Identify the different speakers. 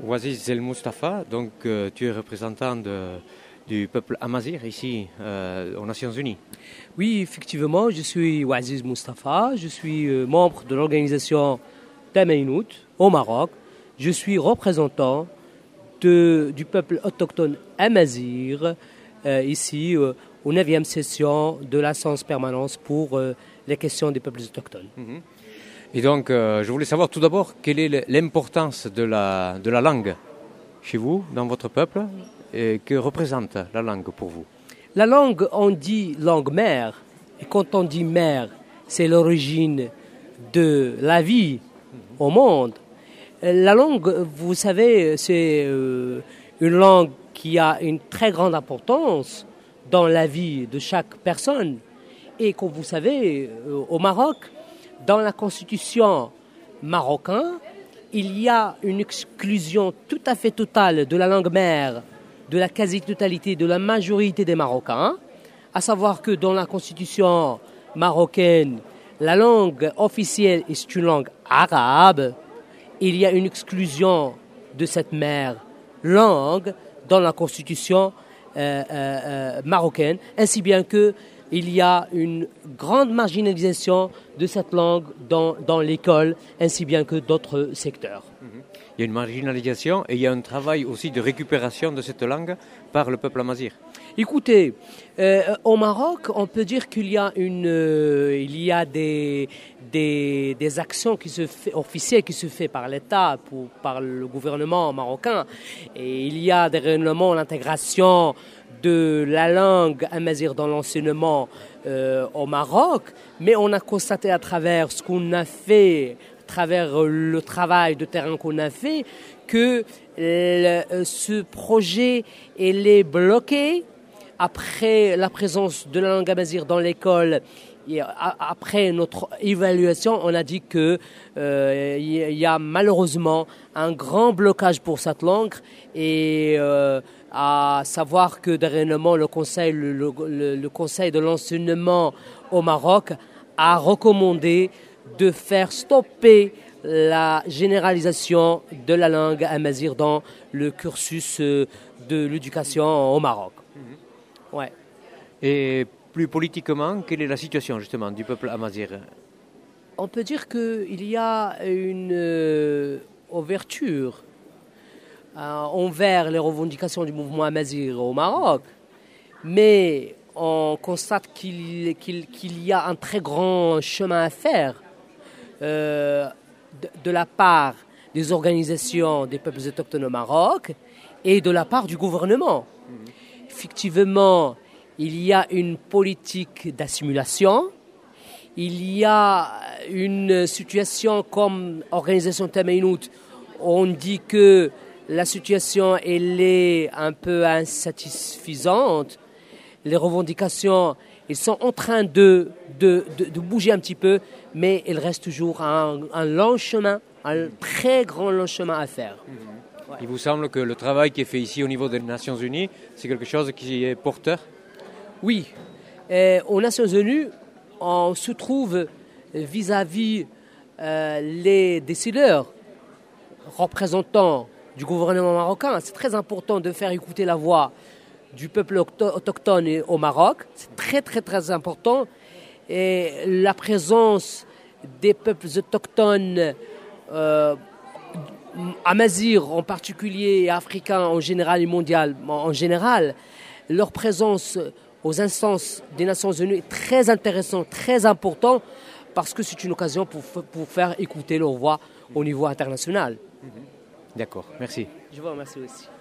Speaker 1: Ouaziz Zel Mustafa, donc tu es représentant du peuple amazigh ici aux Nations Unies.
Speaker 2: Oui, effectivement, je suis Ouaziz Mustafa, je suis membre de l'organisation Tamainout au Maroc. Je suis représentant du peuple autochtone amazigh ici aux 9e session de l'Instance permanente pour les questions des peuples autochtones.
Speaker 1: Mm-hmm. Et donc, je voulais savoir tout d'abord quelle est l'importance de la langue chez vous, dans votre peuple, et que représente la langue pour vous?
Speaker 2: La langue, on dit langue mère, et quand on dit mère, c'est l'origine de la vie au monde. La langue, vous savez, c'est une langue qui a une très grande importance dans la vie de chaque personne. Et comme vous savez, au Maroc, dans la constitution marocaine, il y a une exclusion tout à fait totale de la langue mère, de la quasi-totalité, de la majorité des Marocains, à savoir que dans la constitution marocaine, la langue officielle est une langue arabe. Il y a une exclusion de cette mère langue dans la constitution marocaine, ainsi bien que il y a une grande marginalisation de cette langue dans l'école, ainsi bien que d'autres secteurs.
Speaker 1: Il y a une marginalisation et il y a un travail aussi de récupération de cette langue par le peuple amazigh.
Speaker 2: Écoutez, au Maroc, on peut dire qu'il y a des actions officielles qui se font par l'État, par le gouvernement marocain. Et il y a des règlements d'intégration de la langue amazigh dans l'enseignement au Maroc, mais on a constaté à travers ce qu'on a fait, à travers le travail de terrain qu'on a fait, que ce projet il est bloqué après la présence de la langue amazigh dans l'école. Et après notre évaluation, on a dit que il y a malheureusement un grand blocage pour cette langue et à savoir que dernièrement le conseil de l'enseignement au Maroc a recommandé de faire stopper la généralisation de la langue amazigh dans le cursus de l'éducation au Maroc. Ouais.
Speaker 1: Et plus politiquement, quelle est la situation justement du peuple amazigh?
Speaker 2: On peut dire qu'il y a une ouverture envers les revendications du mouvement amazigh au Maroc, mais on constate qu'il y a un très grand chemin à faire de la part des organisations des peuples autochtones au Maroc et de la part du gouvernement. Effectivement, il y a une politique d'assimilation, il y a une situation comme organisation Tamainout, on dit que la situation elle est un peu insatisfaisante, les revendications ils sont en train de bouger un petit peu, mais il reste toujours un long chemin, un très grand long chemin à faire.
Speaker 1: Ouais. Il vous semble que le travail qui est fait ici au niveau des Nations Unies, c'est quelque chose qui est porteur?
Speaker 2: Oui. Aux Nations Unies, on se trouve vis-à-vis les décideurs, représentants du gouvernement marocain. C'est très important de faire écouter la voix du peuple autochtone au Maroc. C'est très, très, très important. Et la présence des peuples autochtones amazigh en particulier et africains en général et mondial en général, leur présence aux instances des Nations Unies est très intéressante, très important parce que c'est une occasion pour faire écouter leur voix au niveau international.
Speaker 1: D'accord, merci.
Speaker 2: Je vous remercie aussi.